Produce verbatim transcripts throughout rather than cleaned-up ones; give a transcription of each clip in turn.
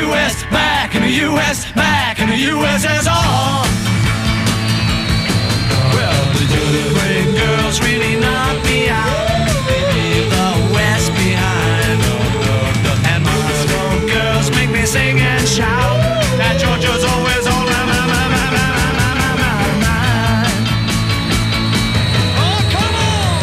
U S, back in the U S, back in the U S S R. Well, the Ukraine girls really knocked me out. They leave the West behind. And Moscow girls make me sing and shout. That Georgia's always on my, my, my, my, my, my, my, my mind. Oh, come on!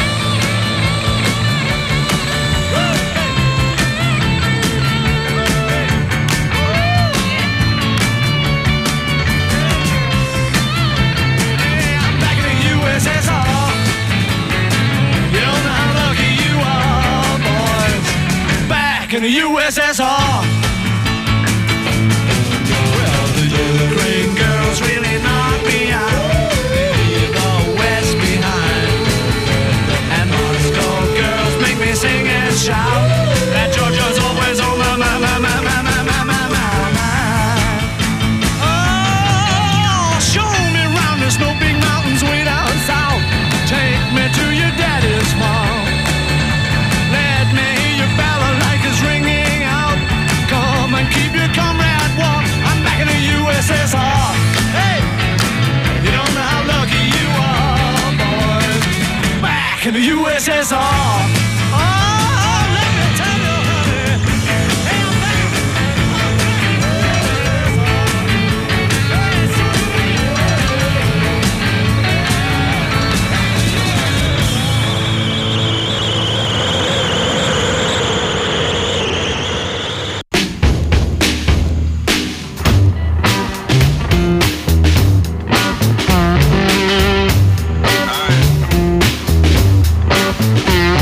Hey, I'm back in the U S S R. You don't know how lucky you are, boys. Back in the U S S R. Well, the Ukraine girls really knock me out. They leave the West behind. And Moscow girls make me sing and shout. That Georgia's always on my, my, my, my, my, my, my, my, my mind. Oh, show me round, there's no big mountains way down south. Take me to your daddy's farm. Let me hear your balalaikas ringing out. Come and keep your comrade warm. I'm back in the U S S R. Hey, you don't know how lucky you are, boys. Back in the U S S R. Oh, let me tell you, honey. Hey, I'm back. Alright.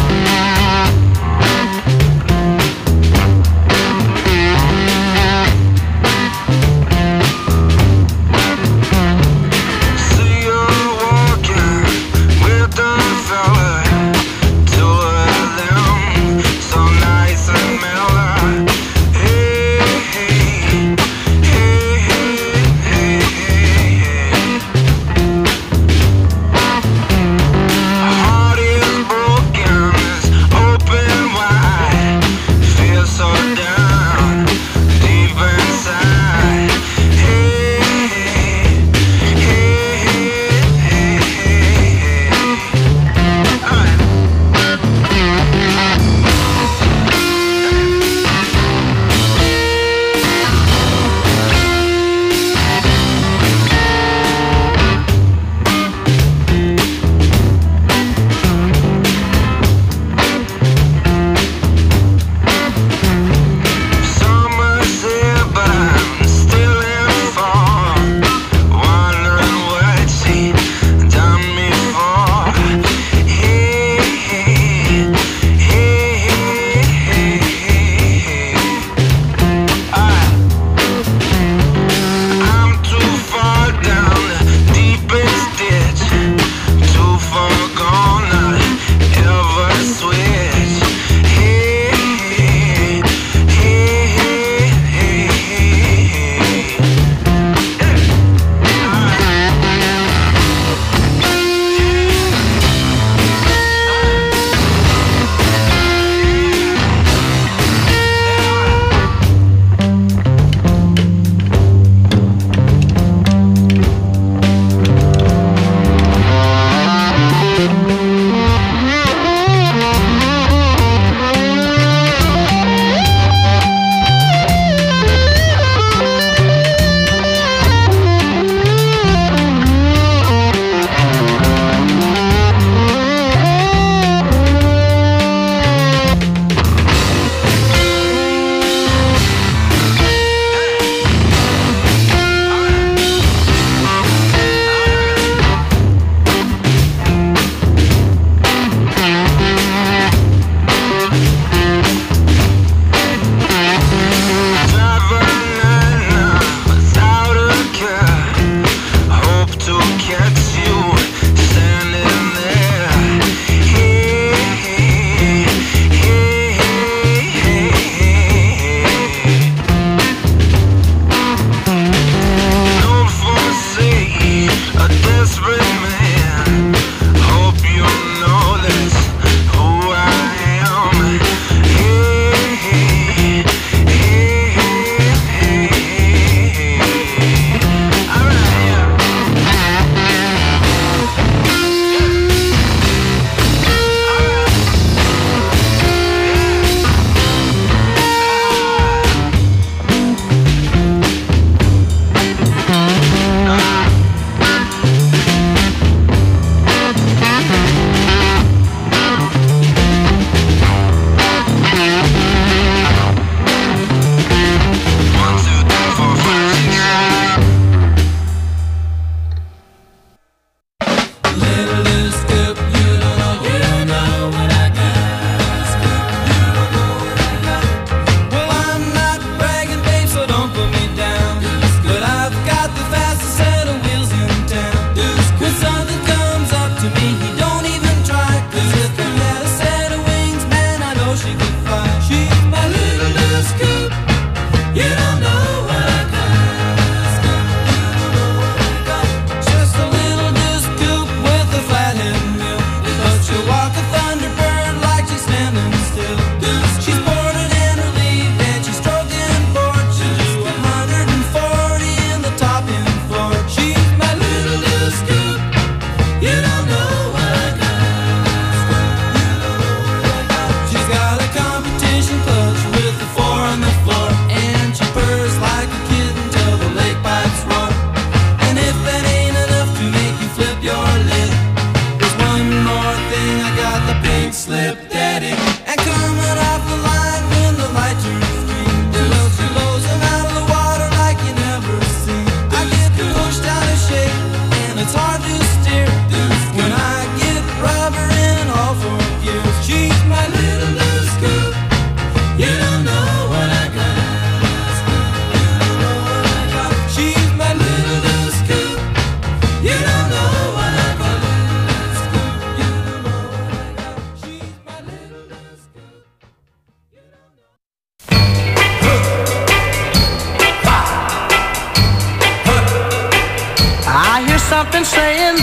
something saying,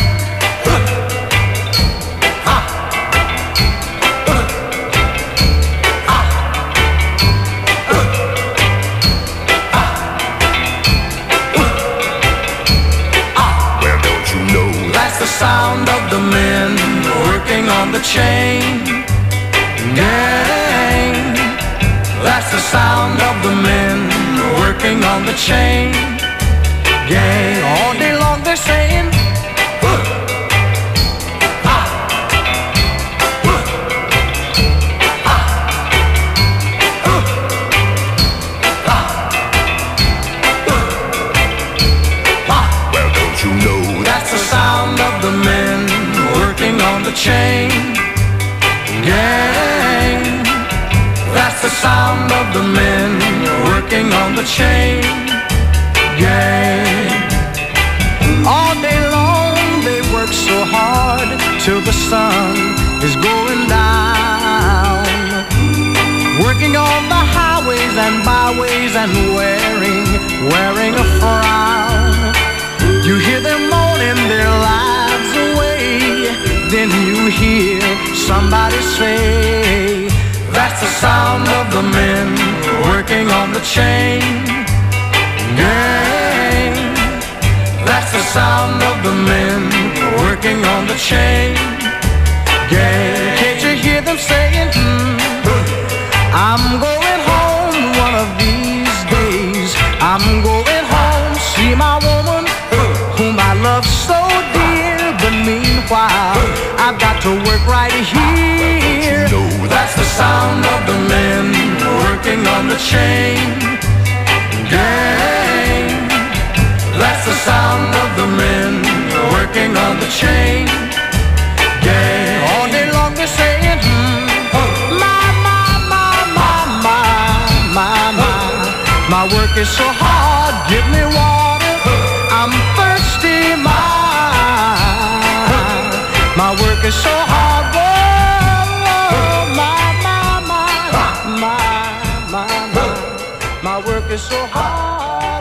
the sound of the men working on the chain gang. That's the sound of the men working on the chain gang. All day long they're saying, uh, ah, uh, ah, uh, ah, uh, ah. Well, don't you know that's the sound of the men working on the chain gang. That's the sound of the men working on the chain gang. All day long they work so hard till the sun is going down, working on the highways and byways and wearing, wearing a frown. You hear them moaning their lives away, then you hear somebody say, that's the sound of the men working on the chain gang. That's the sound of the men working on the chain gang. Can't you hear them saying, mm, I'm going home one of these days. I'm going home, see my woman whom I love so dear. But meanwhile, I've got to work right here. That's the sound of the men working on the chain gang. That's the sound of the men working on the chain gang. All day long they're saying, hmm, my, my, my, my, my, my, my, my work is so hard, give me water, I'm thirsty, my, my work is so hard, whoa, my, my, my, my, my, my, my work is so hard.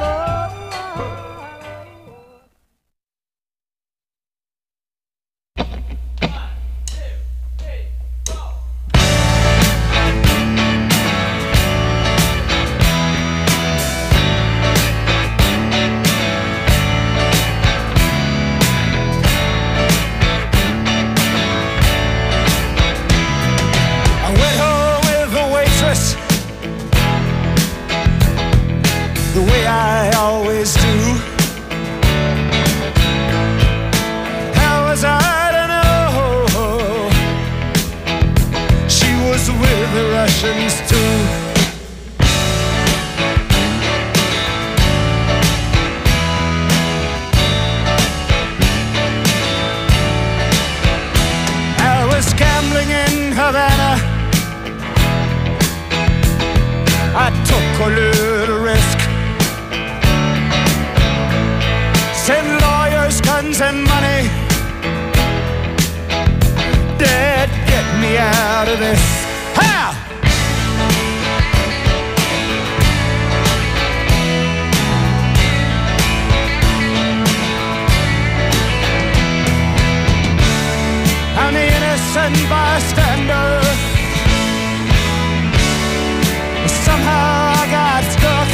The way I always do. How was I to know she was with the Russians too? I was gambling in Havana. I took a little risk. Send lawyers, guns, and money. Dad, get me out of this. Ha! I'm the innocent bystander. Somehow I got stuck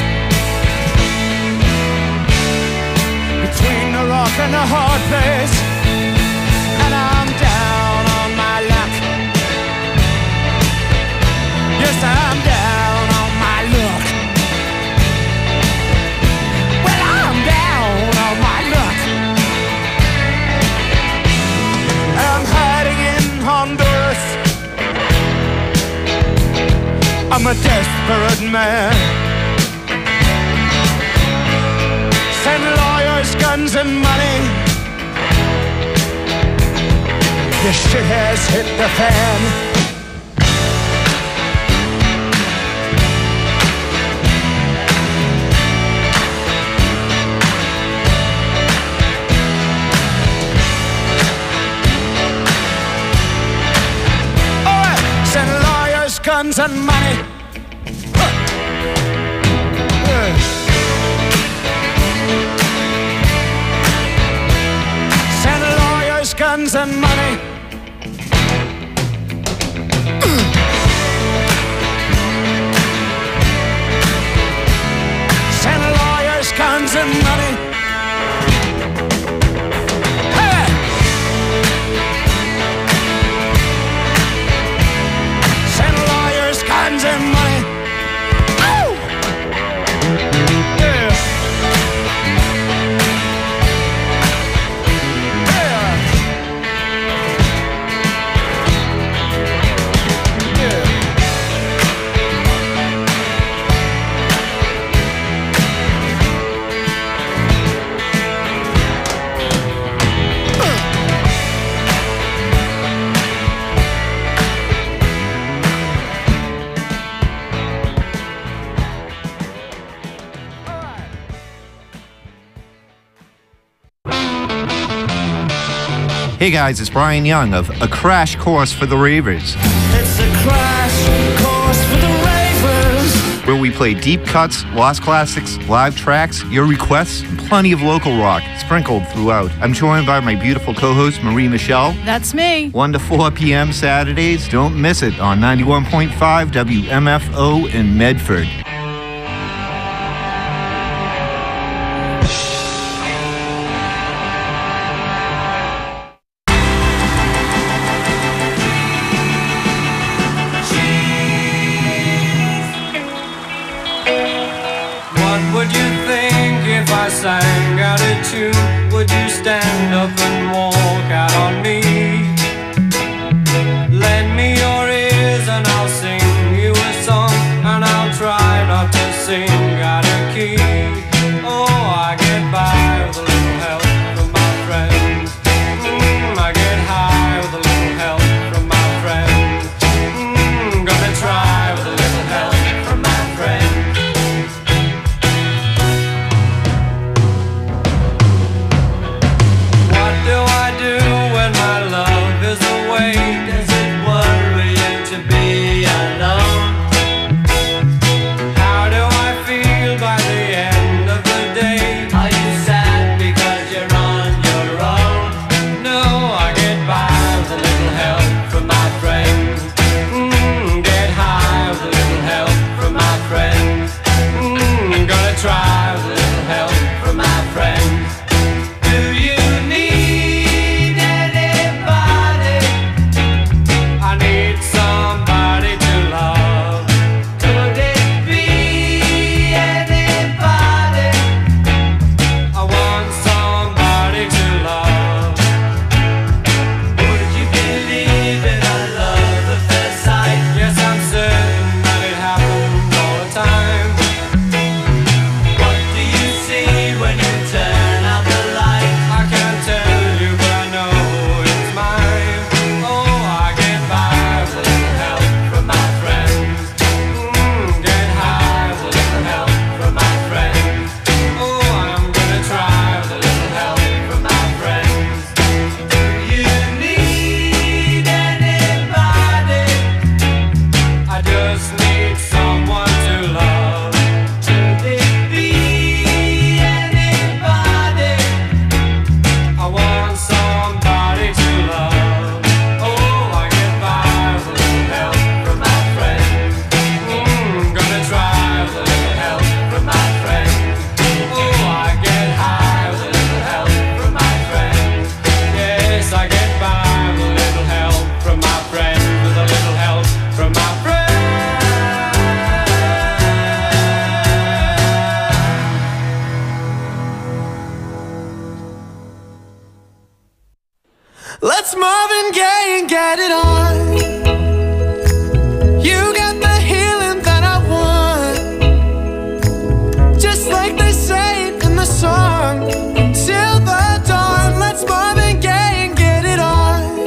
between the rock and the hard place, and I'm down on my luck. Yes, I'm down on my luck. Well, I'm down on my luck. I'm hiding in Honduras. I'm a desperate man. Send lawyers, guns, and money. The shit has hit the fan. All right, send lawyers, guns, and money. and money. Hey! Send lawyers, guns and money. Oh! Yeah. Hey guys, it's Brian Young of A Crash Course for the Ravers. It's a crash course for the ravers. Where we play deep cuts, lost classics, live tracks, your requests, and plenty of local rock sprinkled throughout. I'm joined by my beautiful co-host, Marie Michelle. That's me. one to four p.m. Saturdays. Don't miss it on ninety-one point five W M F O in Medford. Sang out a tune, would you stand up and walk out on me? Lend me your ears and I'll sing you a song, and I'll try not to sing out of key. Oh, I get by with a little help from my friends. Mm, I get high with a little help from my friends. Mm, gonna try with a little help from my friends. Let's Marvin Gaye and get it on. You got the healing that I want, just like they say in the song. Until the dawn, let's Marvin Gaye and get it on.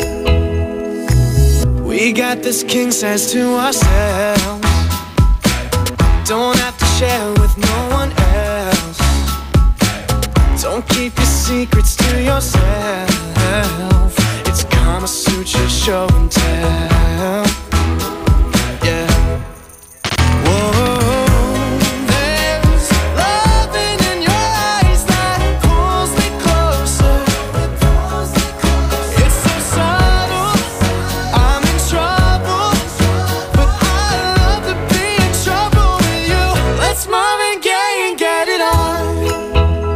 We got this king size to ourselves, don't have to share with no one else. Don't keep your secrets to yourself. It's Kama Sutra show and tell. Yeah. Whoa, there's loving in your eyes that pulls me closer. It's so subtle, I'm in trouble, but I love to be in trouble with you. Let's Marvin Gaye and get it on.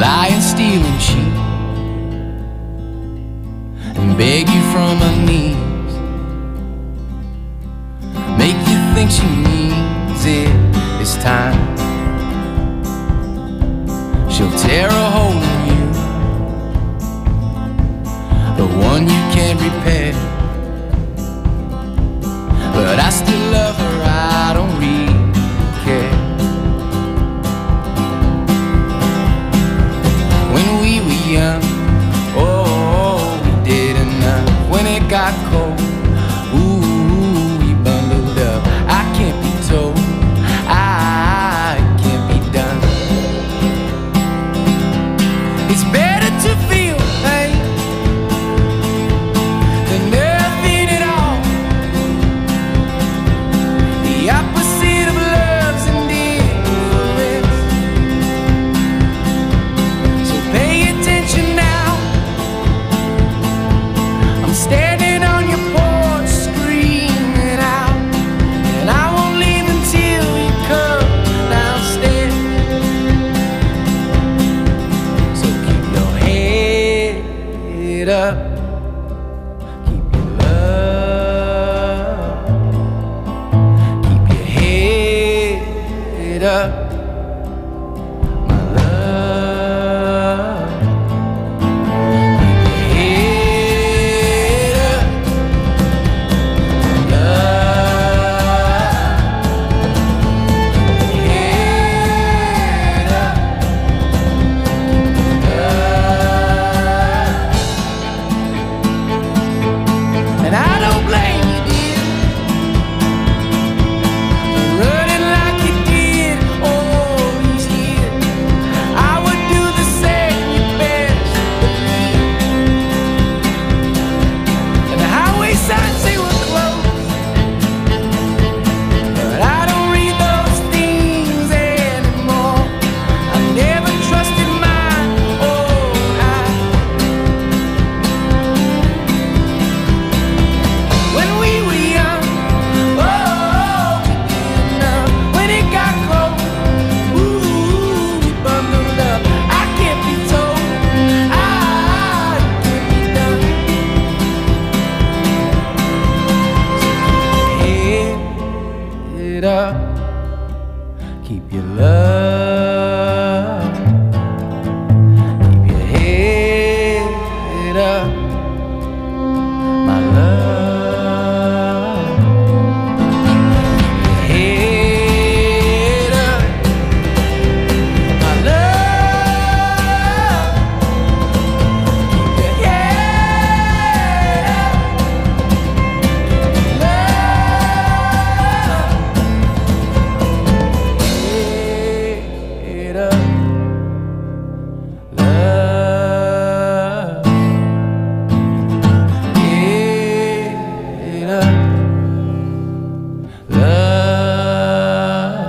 lie and steal and cheat and beg you from her knees, make you think she needs it this time. She'll tear a hole in you, the one you can't repair. But I still love her, I don't really care. When we were young, oh, we did enough. When it got cold, ooh, we bundled up. I can't be told, I can't be done. It's better to feel pain than nothing at all. The opposite of love's indifference. So pay attention now. I'm standing on your porch screaming out, and I won't leave until you come downstairs. So keep your head up, keep your love, keep your head up, my love. Keep your head up, love. Keep your head up, love. And I don't blame you, dear, for running like you did all these years. I would do the same, you best believe. And the highway signs say we're closed, but I don't read those things anymore. I never trusted my own eyes. When we were young, oh, we did enough. When it got cold, ooh, we bundled up. I can't be told, I can't be done. So keep your head up, keep your love, keep your head up, my love. Keep your head up, my love. Keep your head up, love. Head up, love. Head up, love.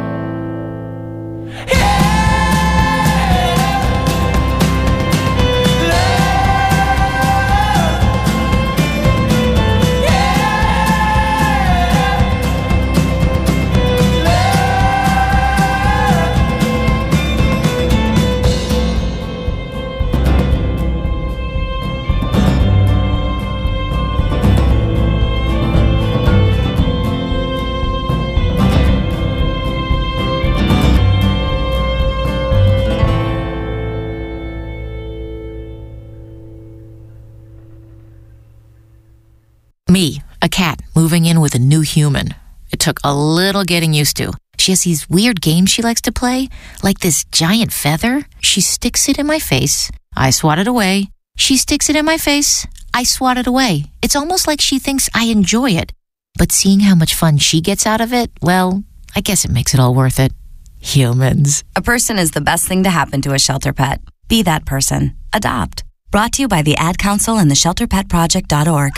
Me, a cat, moving in with a new human. It took a little getting used to. She has these weird games she likes to play, like this giant feather. She sticks it in my face. I swat it away. She sticks it in my face. I swat it away. It's almost like she thinks I enjoy it. But seeing how much fun she gets out of it, well, I guess it makes it all worth it. Humans. A person is the best thing to happen to a shelter pet. Be that person. Adopt. Brought to you by the Ad Council and the shelter pet project dot org.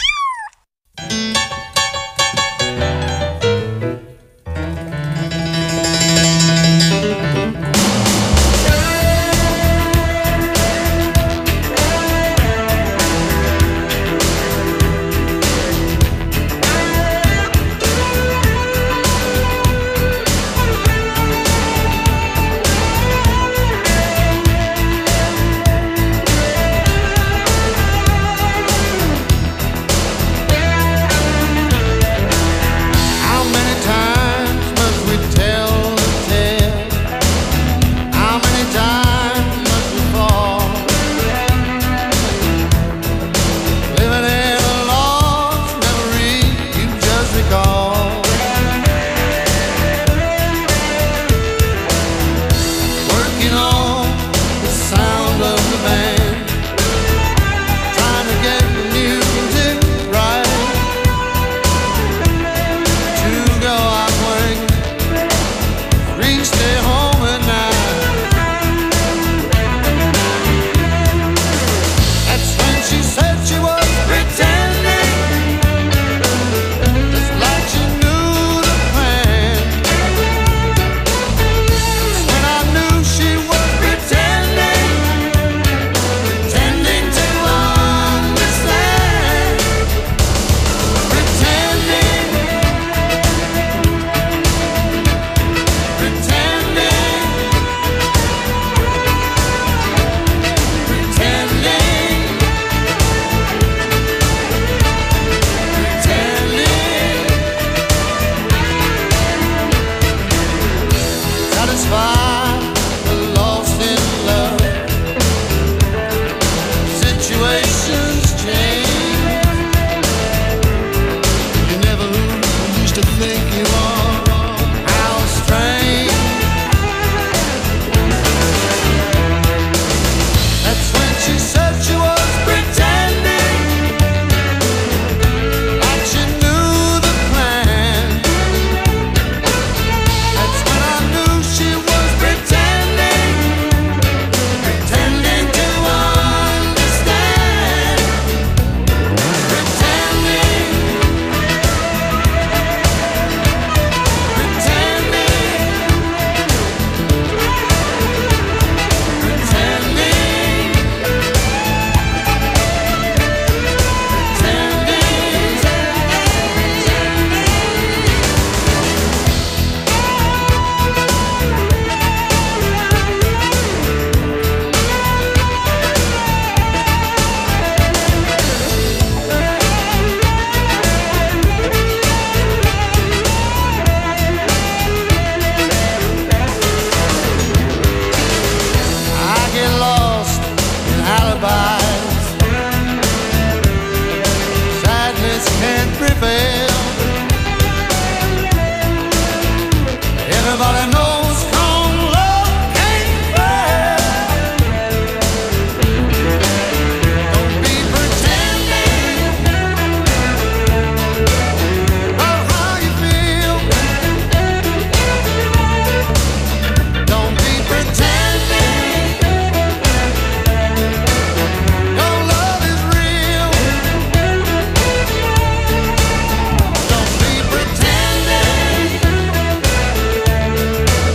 Everybody knows strong love can't fail. Don't be pretending about how you feel. Don't be pretending your love is real. Don't be pretending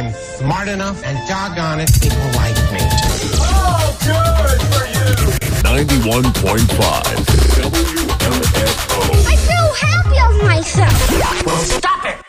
I'm smart enough, and doggone it, people like me. Oh, good for you! ninety-one point five W M F O. I feel happy of myself. Well, stop it!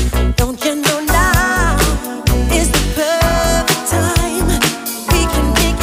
Don't you know now is the perfect time? We can make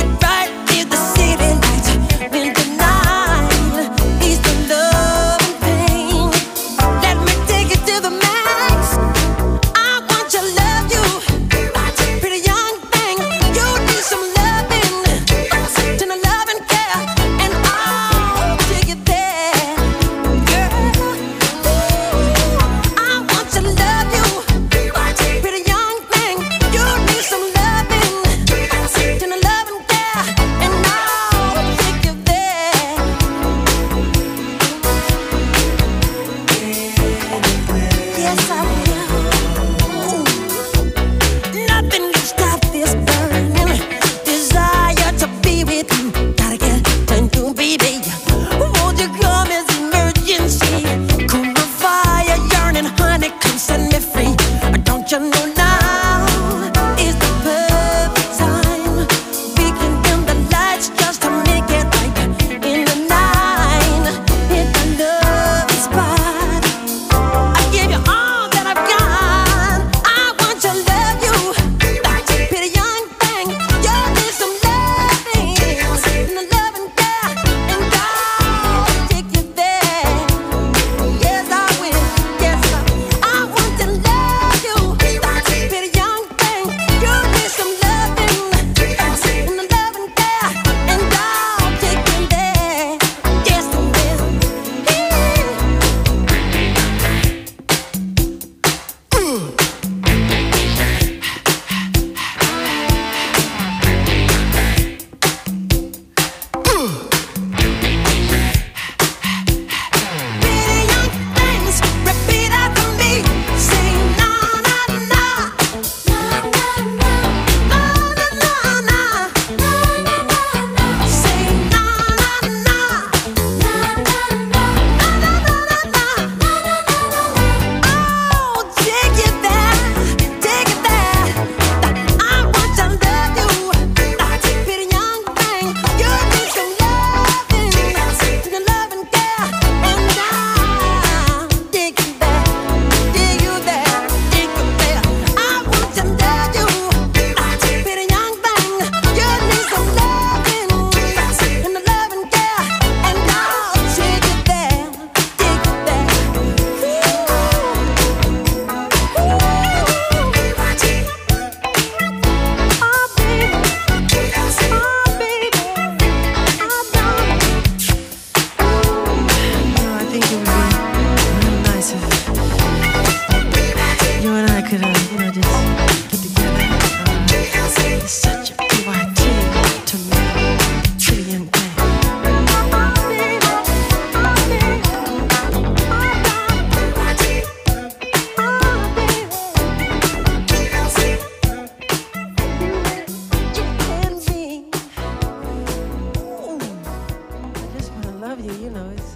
love you, you know, it's...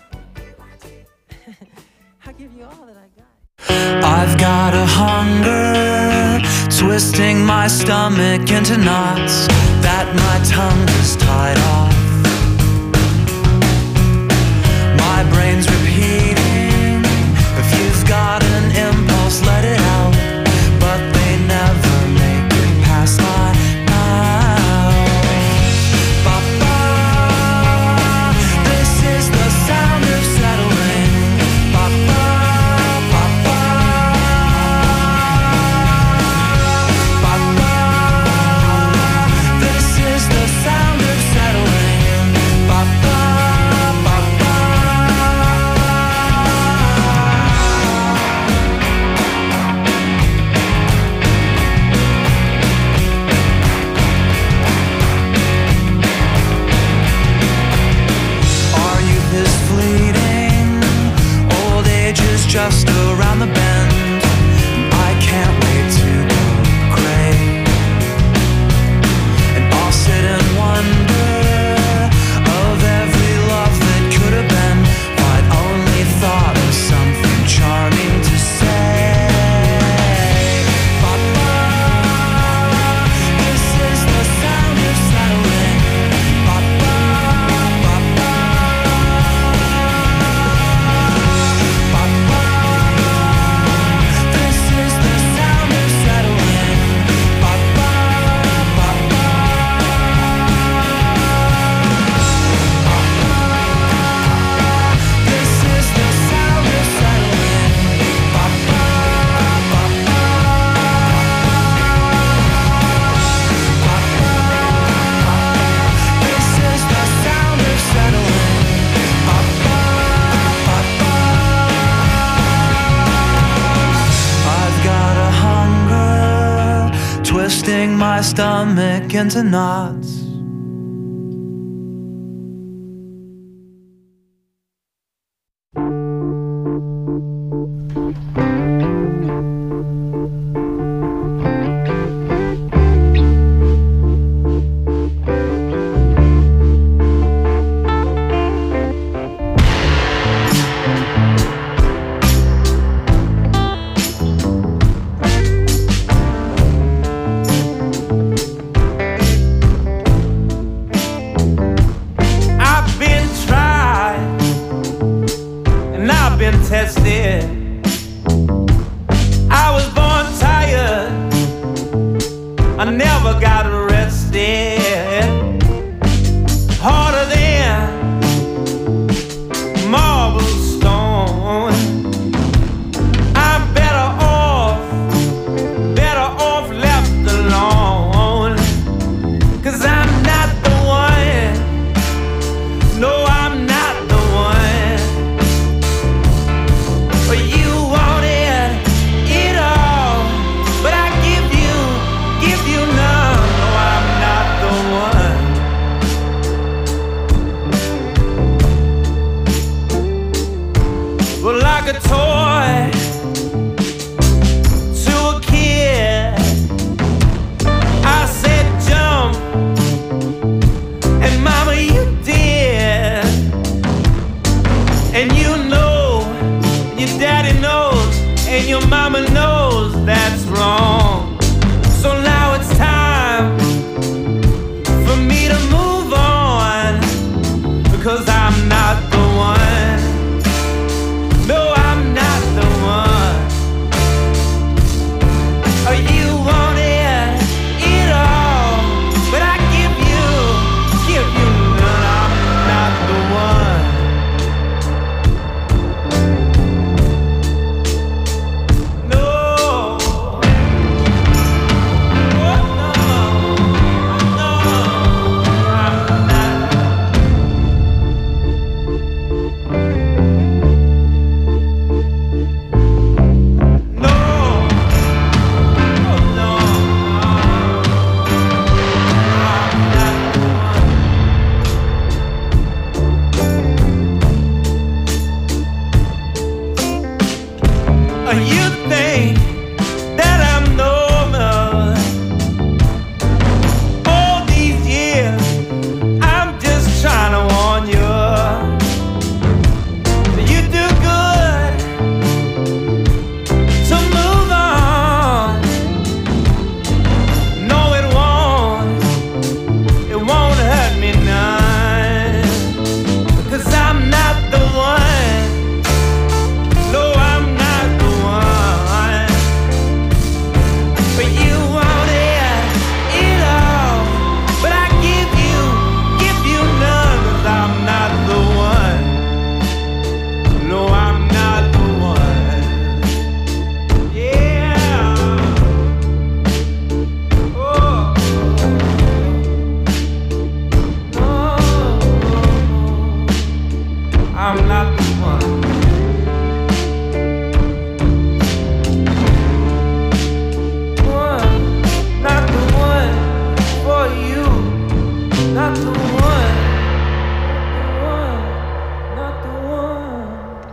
I give you all that I got. I've got a hunger, twisting my stomach into knots that my tongue is tied off. My brain's repeating, if you've got an impulse, let it out. But they never make it past my mouth. Ba-ba, this is the sound of settling. Ba-ba, ba-ba, ba-ba, this is the sound of settling. Ba-ba, ba-ba. Our youth is fleeting, old age is just around the bend. I can't wait to go gray, and I'll sit and wonder of every love that could have been. If I'd only thought of something charming to say. Ba-ba, this is the sound of settling. Ba-ba, ba-ba, ba-ba, this is the sound of settling. Ba-ba, ba-ba, this is the sound of settling. Ba-ba, ba-ba, this is the sound of settling. Ba-ba, ba-ba. I've got a hunger, twisting my stomach into knots. I've been tried and I've been tested. I was born tired, I never got arrested. Harder than marble stone. I'm better off, better off left alone. 'Cause I'm not the one. No, I'm not the one. But you wanted it all, but I give you, give you none. No, I'm not the one. Well, like a toy to a kid, I said jump, and mama, you did. And you know, your daddy knows, and your mama knows that's wrong. So now it's time for me to move on, because I'm not the one. No, I'm not the one. Oh, you wanted it all, but I give you, give you none. I'm not the one. No. Oh, no. No, I'm not. I'm not the one. One, not the one for you. Not the one. Not the one. Not the one.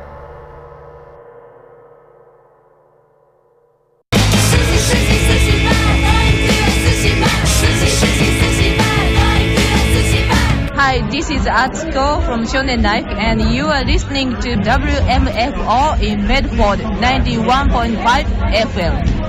Hi, this is Atsuko from Shonen Life, and you are listening to W M F O in Medford ninety-one point five F M.